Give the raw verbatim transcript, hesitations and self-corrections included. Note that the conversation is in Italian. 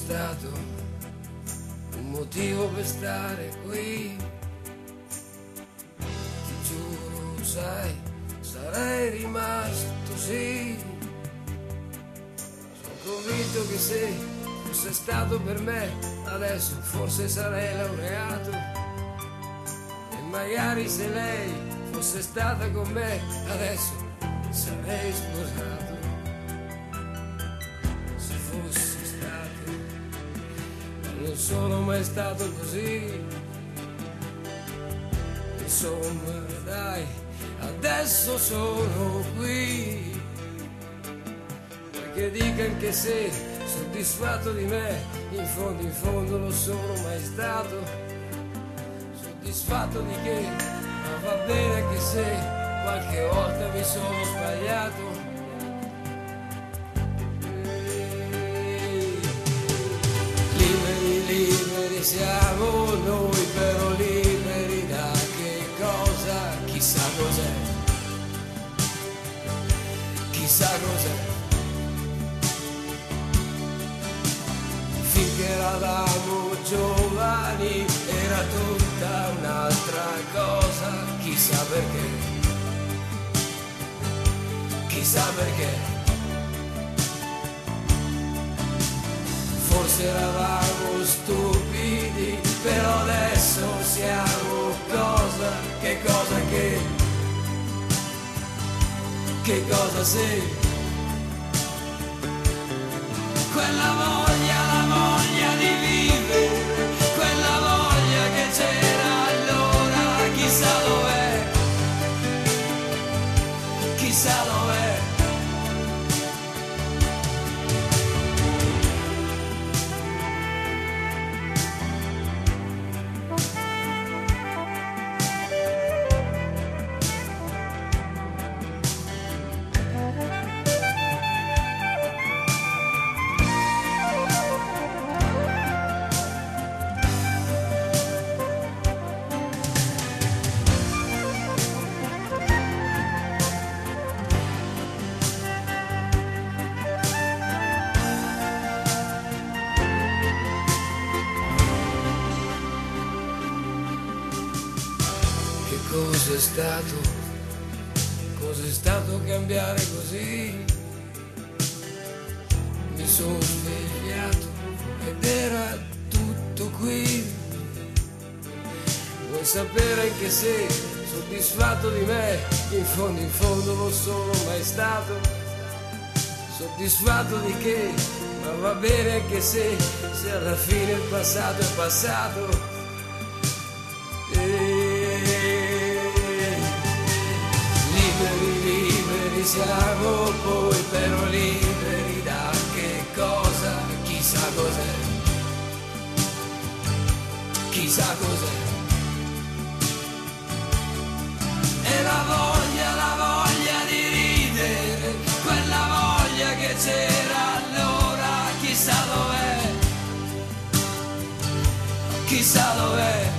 stato un motivo per stare qui. Ti giuro, sai, sarei rimasto, sì. Sono convinto che se fosse stato per me, adesso forse sarei laureato. E magari se lei fosse stata con me, adesso sarei sposato. Se fossi stato, ma non sono mai stato così. Insomma, dai, adesso sono qui. Perché dica che sei soddisfatto di me, in fondo in fondo lo sono mai stato. Soddisfatto di che, ma va bene anche se qualche volta mi sono sbagliato. Ehi, liberi, liberi siamo noi, però liberi da che cosa? Chissà cos'è, chissà cos'è. Finché eravamo giovani era tutta un'altra cosa, chissà perché, chissà perché. Forse eravamo stupidi, però adesso siamo cosa, che cosa che, che cosa sei? Quella voglia, la voglia di vivere, quella voglia che c'era allora, chissà dov'è, chissà dov'è. Cos'è stato, cos'è stato cambiare così? Mi sono svegliato ed era tutto qui. Vuoi sapere anche se soddisfatto di me, in fondo in fondo lo sono mai stato. Soddisfatto di che, ma va bene anche se, se alla fine il passato è passato. E siamo poi però liberi da che cosa? Chissà cos'è, chissà cos'è. E la voglia, la voglia di ridere, quella voglia che c'era allora, chissà dov'è, chissà dov'è.